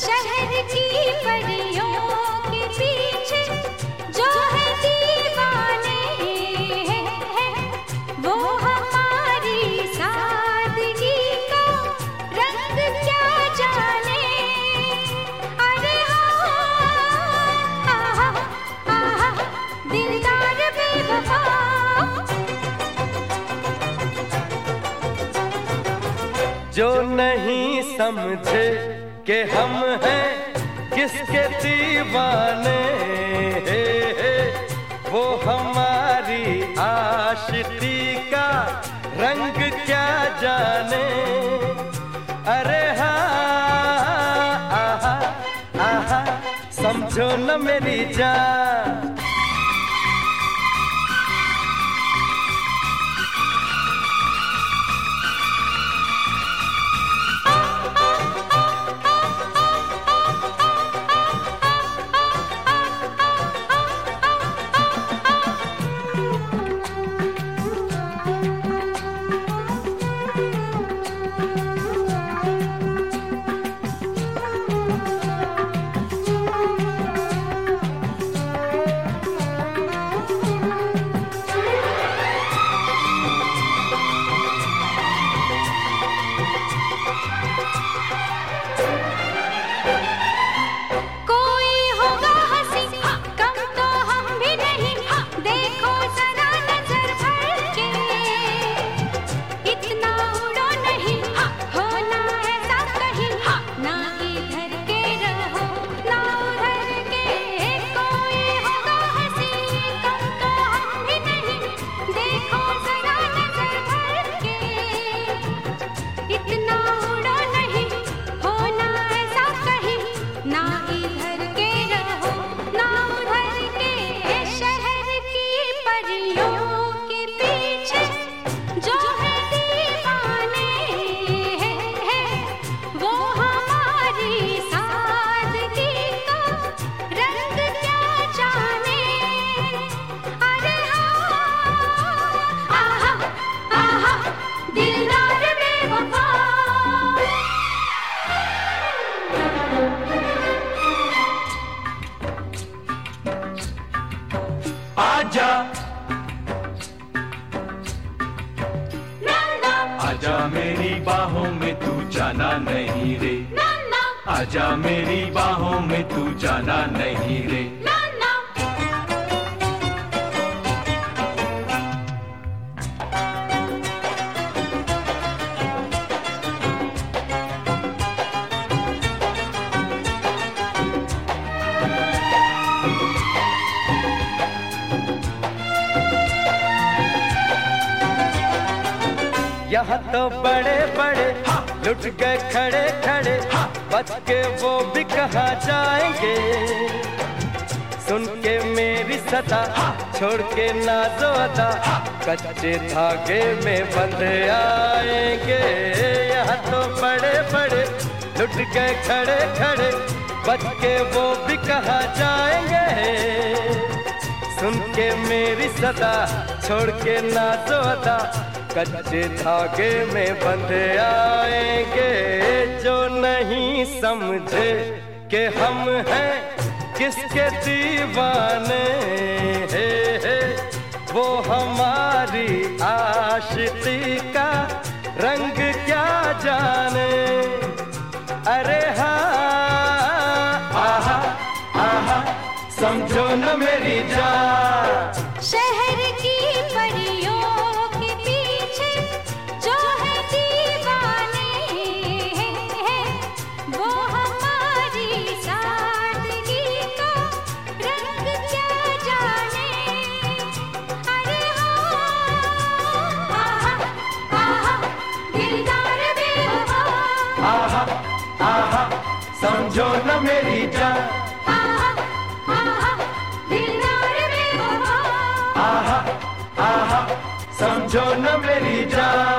शहर की परियों के पीछे जो है दीवाने हैं, वो हमारी सादगी का रंग क्या जाने। अरे हाँ, आहा, दिलदार बेवफा। जो नहीं समझे कि हम हैं किसके दीवाने, वो हमारी आशिकी का रंग क्या जाने। अरे हाँ, आहा, आहा, समझो न मेरी जान। आजा आजा मेरी बाहों में तू जाना नहीं रे, आजा मेरी बाहों में तू जाना नहीं रे। यहाँ तो बड़े बड़े लुट गए खड़े खड़े, बच के वो भी कहाँ जाएंगे। सुन के मेरी सदा छोड़ के नाज़ो अदा, कच्चे धागे में बंध आएंगे। यहाँ तो बड़े बड़े लुट गए खड़े खड़े, बच के वो भी कहाँ जाएंगे। सुन के मेरी सदा छोड़ के नाज़ो अदा, कच्चे धागे में बंध आएंगे। जो नहीं समझे कि हम हैं किसके दीवाने, वो हमारी आशिकी का रंग क्या जाने। अरे हाँ, आहा, आहा, समझो न मेरी जान। शहर की परियों के पीछे जो है दीवाने हैं, वो हमारी सादगी का रंग क्या जाने। अरे हाँ, आहा, आहा, दिलदार बेवफा। आहा, आहा, समझो न मेरी जान। आहा, आहा, दिलदार बेवफा। आहा, आहा, समझो न मेरी जान।